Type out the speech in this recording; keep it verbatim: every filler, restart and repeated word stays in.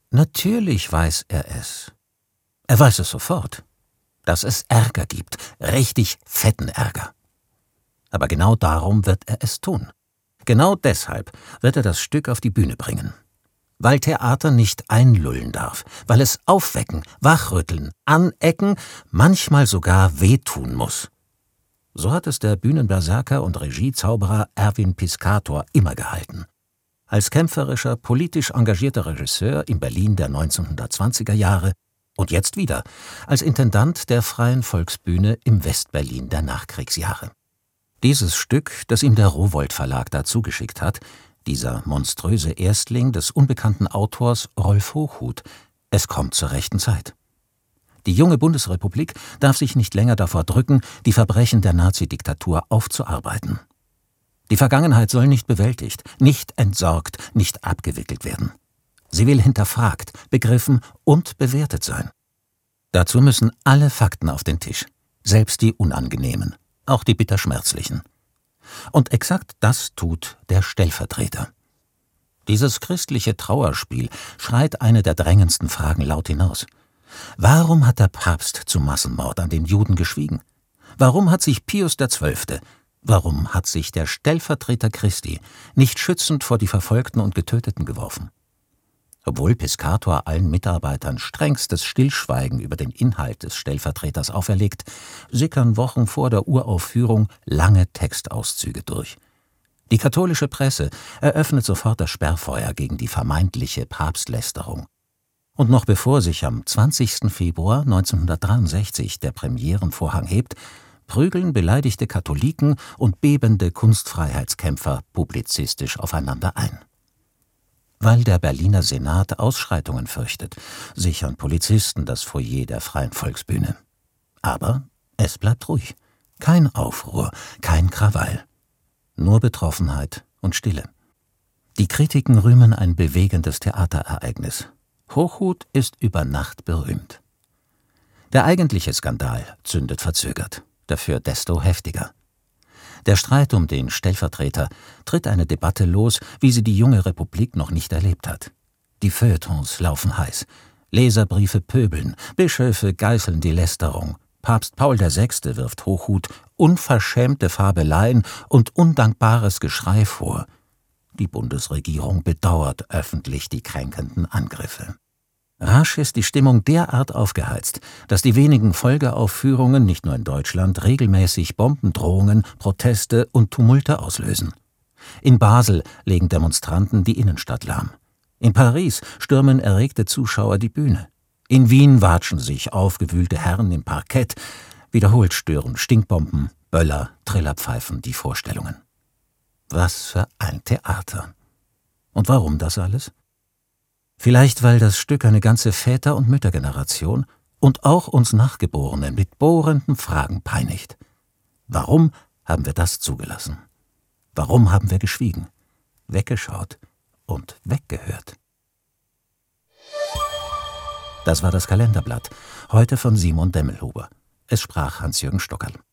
Natürlich weiß er es. Er weiß es sofort, dass es Ärger gibt, richtig fetten Ärger. Aber genau darum wird er es tun. Genau deshalb wird er das Stück auf die Bühne bringen. Weil Theater nicht einlullen darf, weil es aufwecken, wachrütteln, anecken, manchmal sogar wehtun muss. So hat es der Bühnenberserker und Regiezauberer Erwin Piscator immer gehalten. Als kämpferischer, politisch engagierter Regisseur in Berlin der neunzehnhundertzwanziger Jahre und jetzt wieder als Intendant der Freien Volksbühne im Westberlin der Nachkriegsjahre. Dieses Stück, das ihm der Rowohlt Verlag dazu geschickt hat, dieser monströse Erstling des unbekannten Autors Rolf Hochhuth, es kommt zur rechten Zeit. Die junge Bundesrepublik darf sich nicht länger davor drücken, die Verbrechen der Nazidiktatur aufzuarbeiten. Die Vergangenheit soll nicht bewältigt, nicht entsorgt, nicht abgewickelt werden. Sie will hinterfragt, begriffen und bewertet sein. Dazu müssen alle Fakten auf den Tisch, selbst die unangenehmen, auch die bitterschmerzlichen. Und exakt das tut der Stellvertreter. Dieses christliche Trauerspiel schreit eine der drängendsten Fragen laut hinaus. Warum hat der Papst zum Massenmord an den Juden geschwiegen? Warum hat sich Pius der Zwölfte, warum hat sich der Stellvertreter Christi nicht schützend vor die Verfolgten und Getöteten geworfen? Obwohl Piscator allen Mitarbeitern strengstes Stillschweigen über den Inhalt des Stellvertreters auferlegt, sickern Wochen vor der Uraufführung lange Textauszüge durch. Die katholische Presse eröffnet sofort das Sperrfeuer gegen die vermeintliche Papstlästerung. Und noch bevor sich am zwanzigsten Februar neunzehnhundertdreiundsechzig der Premierenvorhang hebt, prügeln beleidigte Katholiken und bebende Kunstfreiheitskämpfer publizistisch aufeinander ein. Weil der Berliner Senat Ausschreitungen fürchtet, sichern Polizisten das Foyer der Freien Volksbühne. Aber es bleibt ruhig. Kein Aufruhr, kein Krawall. Nur Betroffenheit und Stille. Die Kritiken rühmen ein bewegendes Theaterereignis. Hochhuth ist über Nacht berühmt. Der eigentliche Skandal zündet verzögert, dafür desto heftiger. Der Streit um den Stellvertreter tritt eine Debatte los, wie sie die junge Republik noch nicht erlebt hat. Die Feuilletons laufen heiß. Leserbriefe pöbeln, Bischöfe geißeln die Lästerung. Papst Paul der Sechste wirft Hochhuth unverschämte Fabeleien und undankbares Geschrei vor. Die Bundesregierung bedauert öffentlich die kränkenden Angriffe. Rasch ist die Stimmung derart aufgeheizt, dass die wenigen Folgeaufführungen nicht nur in Deutschland regelmäßig Bombendrohungen, Proteste und Tumulte auslösen. In Basel legen Demonstranten die Innenstadt lahm. In Paris stürmen erregte Zuschauer die Bühne. In Wien watschen sich aufgewühlte Herren im Parkett. Wiederholt stören Stinkbomben, Böller, Trillerpfeifen die Vorstellungen. Was für ein Theater. Und warum das alles? Vielleicht, weil das Stück eine ganze Väter- und Müttergeneration und auch uns Nachgeborene mit bohrenden Fragen peinigt. Warum haben wir das zugelassen? Warum haben wir geschwiegen, weggeschaut und weggehört? Das war das Kalenderblatt, heute von Simon Demmelhuber. Es sprach Hans-Jürgen Stockerl.